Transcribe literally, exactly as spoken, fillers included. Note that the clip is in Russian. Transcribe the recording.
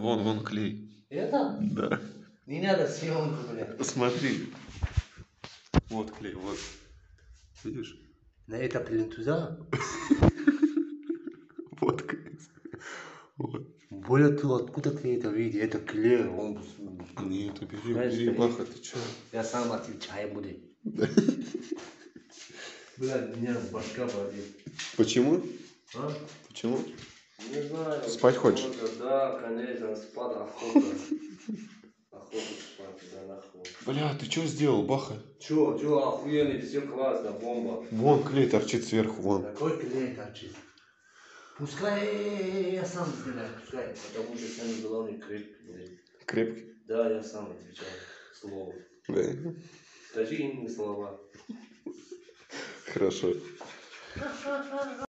вон, вон клей. Это? Да. Не надо съемку, блядь. Смотри. Вот клей, вот. Видишь? На это плинтуза? Вот клей. Вот. Более ты откуда ты это видишь? Это клей, он... Нет, убери, Знаешь, убери, стоит. Баха, ты чё? Я сам отвечаю буду. Блядь, меня башка болит. Почему? А? Почему? Не знаю. Спать хочешь? Да, конечно, спать охота. Охота спать, да, нахуй. Бля, ты чё сделал, Баха? Чё, чё, охуенный, все классно, бомба. Вон клей торчит сверху, вон. Какой клей торчит? Пускай я сам сделаю, пускай, потому что сами главный крепкий, блядь. Крепкий? Да, я сам отвечаю слово. Да. Скажи им слова. Хорошо.